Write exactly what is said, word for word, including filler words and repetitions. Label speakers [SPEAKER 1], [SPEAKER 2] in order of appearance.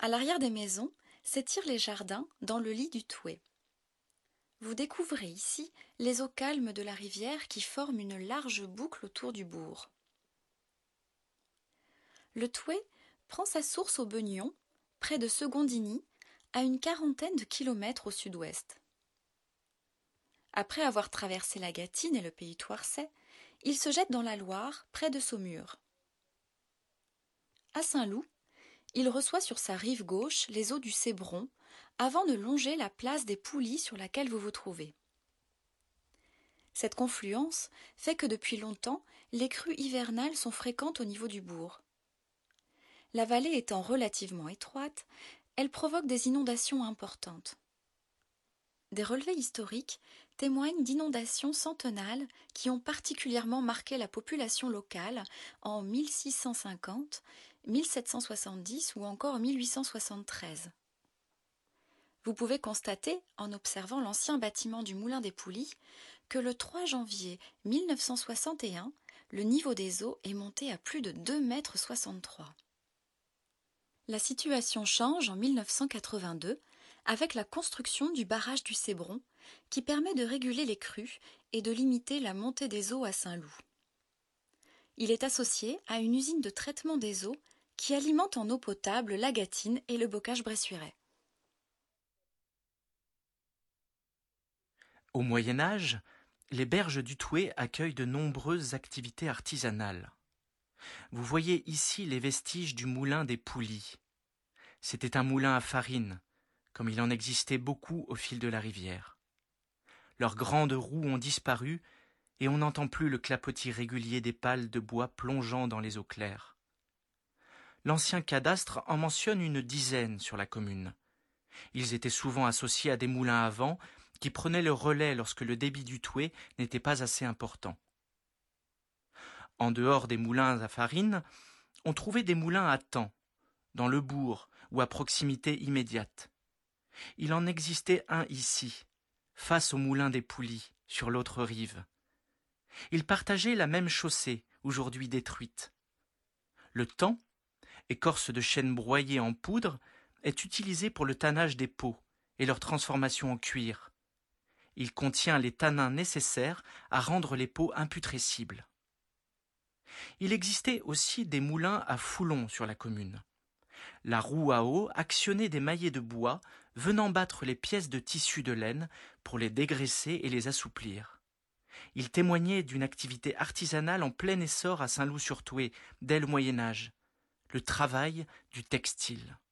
[SPEAKER 1] À l'arrière des maisons s'étirent les jardins dans le lit du Thouet. Vous découvrez ici les eaux calmes de la rivière qui forment une large boucle autour du bourg. Le Thouet prend sa source au Beugnon, près de Secondigny, à une quarantaine de kilomètres au sud-ouest. Après avoir traversé la Gâtine et le pays thouarçais, il se jette dans la Loire, près de Saumur. À Saint-Loup, il reçoit sur sa rive gauche les eaux du Cébron, avant de longer la place des Poulies sur laquelle vous vous trouvez. Cette confluence fait que depuis longtemps, les crues hivernales sont fréquentes au niveau du bourg. La vallée étant relativement étroite, elle provoque des inondations importantes. Des relevés historiques témoignent d'inondations centennales qui ont particulièrement marqué la population locale en mille six cent cinquante, mille sept cent soixante-dix ou encore mille huit cent soixante-treize. Vous pouvez constater, en observant l'ancien bâtiment du Moulin des Poulies, que le trois janvier mille neuf cent soixante et un, le niveau des eaux est monté à plus de deux mètres soixante-trois. La situation change en mille neuf cent quatre-vingt-deux avec la construction du barrage du Cébron qui permet de réguler les crues et de limiter la montée des eaux à Saint-Loup. Il est associé à une usine de traitement des eaux qui alimente en eau potable la Gâtine et le bocage-bressuirais.
[SPEAKER 2] Au Moyen Âge, les berges du Thouet accueillent de nombreuses activités artisanales. Vous voyez ici les vestiges du moulin des Poulies. C'était un moulin à farine, comme il en existait beaucoup au fil de la rivière. Leurs grandes roues ont disparu et on n'entend plus le clapotis régulier des pales de bois plongeant dans les eaux claires. L'ancien cadastre en mentionne une dizaine sur la commune. Ils étaient souvent associés à des moulins à vent qui prenaient le relais lorsque le débit du Thouet n'était pas assez important. En dehors des moulins à farine, on trouvait des moulins à temps, dans le bourg ou à proximité immédiate. Il en existait un ici, face au moulin des Poulies, sur l'autre rive. Ils partageaient la même chaussée, aujourd'hui détruite. Le taon, écorce de chêne broyée en poudre, est utilisé pour le tannage des peaux et leur transformation en cuir. Il contient les tanins nécessaires à rendre les peaux imputrescibles. Il existait aussi des moulins à foulons sur la commune. La roue à eau actionnait des maillets de bois venant battre les pièces de tissu de laine pour les dégraisser et les assouplir. Il témoignait d'une activité artisanale en plein essor à Saint-Loup-sur-Thouet dès le Moyen Âge, le travail du textile.